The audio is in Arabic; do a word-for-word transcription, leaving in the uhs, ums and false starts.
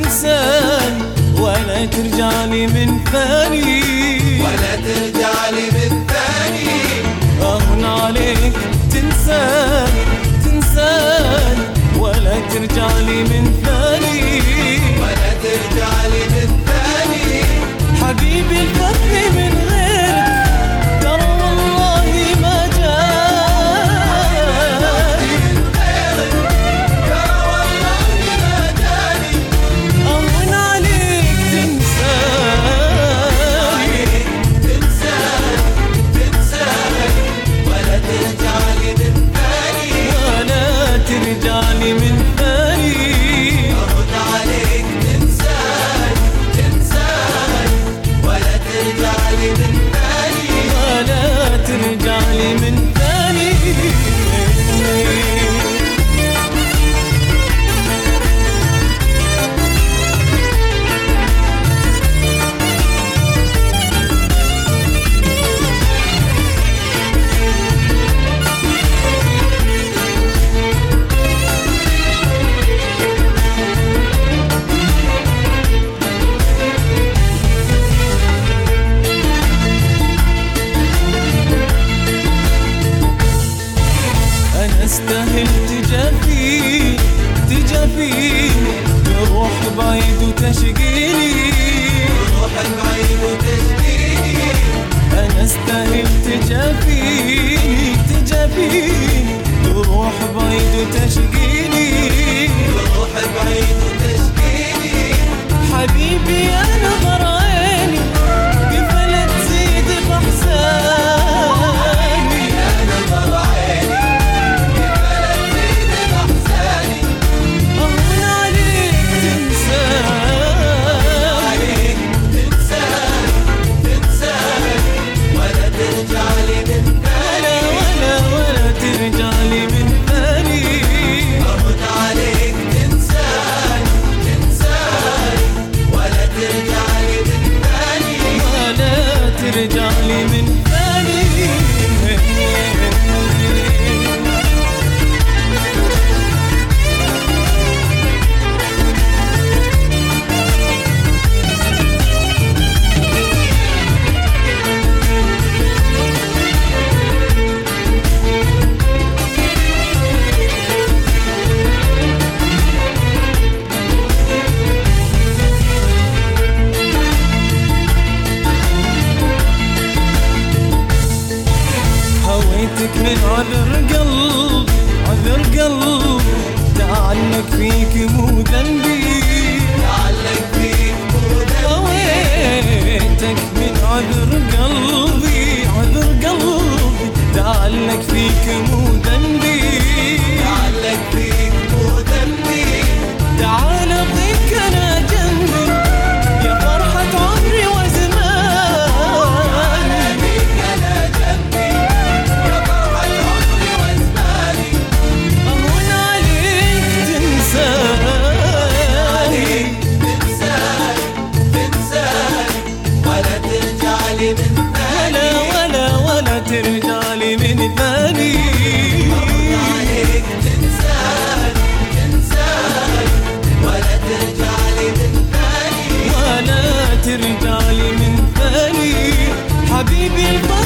تنساني ولا ترجعلي من ثاني، ولا ترجعلي من ثاني. أهون عليك تنساني تنساني ولا ترجعلي من ثاني، ولا ترجعلي من ثاني. حبيبي الفرق من غيرك ترى والله ما جاني، ترى والله ما جاني. أهون عليك تنساني تنساني تنساني ولا ترجعلي من ثاني، ولا ترجعلي من ثاني. أرد عليك تنساني تنساني ولا ترجعلي من ثاني، ولا ترجعلي من ثاني. استاهل تجافيني تجافيني تروح بعيد وتشقيني، روح بعيد وتشقيني. أنا استاهل تجافيني تجافيني تروح بعيد وتشقيني، روح بعيد وتشقيني. حبيبي يا نظر عيني كيف لا تزيد بإحساني، يا نظر عيني أهون عليك تنساني تنساني تنساني ولا ترجعلي من ثاني، ولا ولا ترجعلي من ثاني. أرد عليك تنساني تنساني ولا ترجعلي من ثاني، ولا ترجعلي من ثاني. هويتك من عذر قلبي عذر قلبي تعلق فيك مو ذنبي، تعلق فيك مو ذنبي. هويتك من عذر قلبي عذر قلبي تعلق فيك مو ذنبي، تعلق فيك مو ذنبي. تعال ابغيك انا جنبي يا فرحة عمري وزماني، بيك أنا جنبي يا فرحة عمري وزماني. أهون عليك تنساني تنساني تنساني ولا ترجعلي من ثاني، ولا ولا ولا ترجعلي من ثاني. أرد عليك تنساني تنساني ولا ترجعلي من ثاني، ولا ترجعلي من ثاني. حبيبي الفرق